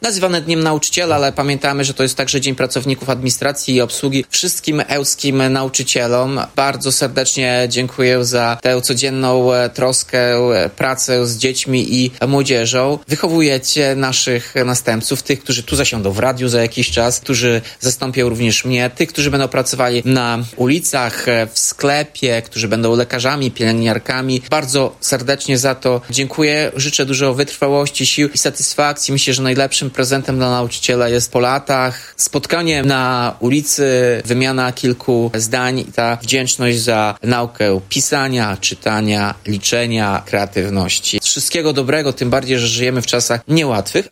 nazywany Dniem Nauczyciela, ale pamiętamy, że to jest także Dzień Pracowników Administracji i Obsługi. Wszystkim ełskim nauczycielom bardzo serdecznie dziękuję za tę codzienną troskę, pracę z dziećmi i młodzieżą. Wychowujecie naszych następców, tych, którzy tu zasiądą w radiu za jakiś czas, którzy zastąpią również mnie, tych, którzy będą pracowali na ulicach, w sklepie, którzy będą lekarzami, pielęgniarkami. Bardzo serdecznie za to dziękuję. Życzę dużo wytrwałości, sił i satysfakcji. Myślę, że najlepszym prezentem dla nauczyciela jest po latach spotkanie na ulicy, wymiana kilku zdań i ta wdzięczność za naukę pisania, czytania, liczenia, kreatywności. Wszystkiego dobrego, tym bardziej, że żyjemy w czasach niełatwych,